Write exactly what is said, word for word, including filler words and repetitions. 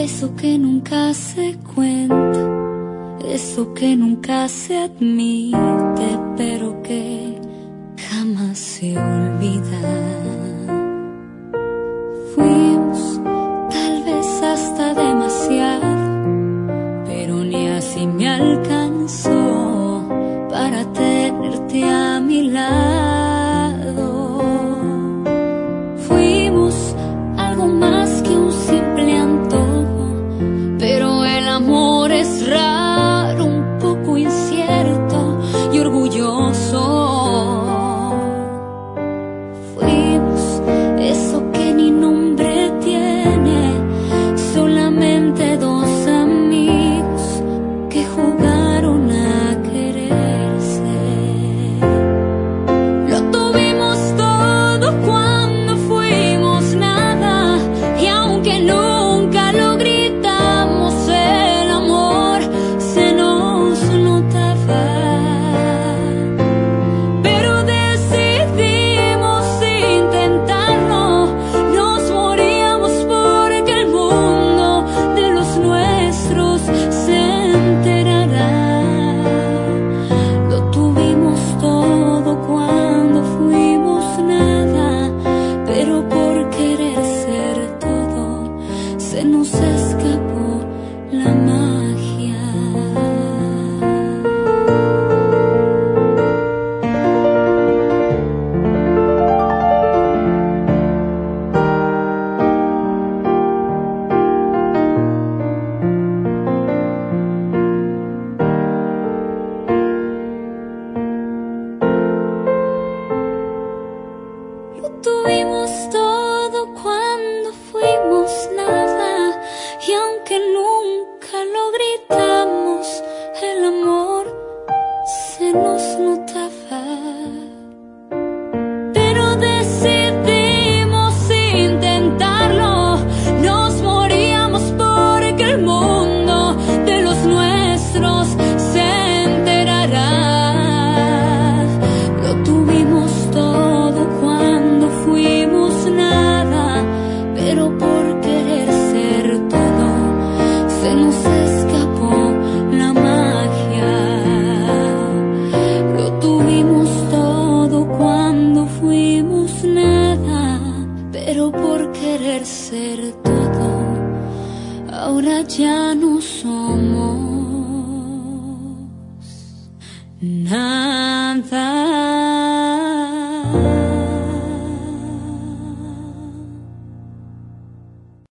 Eso que nunca se cuenta, eso que nunca se admite, pero que jamás se olvida. Fuimos tal vez hasta demasiado, pero ni así me alcanzó para tenerte a mi lado. Fuimos algo más que un simple antojo, pero el amor es raro, un poco incierto y orgulloso. Fuimos eso que ni nombre tiene, solamente dos amigos que jugaron a quererse. Lo tuvimos todo cuando fuimos nada, y aunque nunca lo gritamos, el amor se nos notaba. Pero decidimos intentarlo, nos moríamos porque el mundo de los nuestros se enterará. Lo tuvimos todo cuando fuimos nada, pero por querer ser todo se nos escapó la magia. Lo tuvimos todo cuando fuimos nada, y aunque nunca lo gritamos, el amor se nos notaba. Pero decidimos intentarlo, nos moríamos porque el mundo de los nuestros se enterará. Lo tuvimos todo cuando fuimos nada, pero por querer ser todo se nos escapó la magia. Lo tuvimos todo cuando fuimos nada, pero por querer ser todo, ahora ya no somos nada.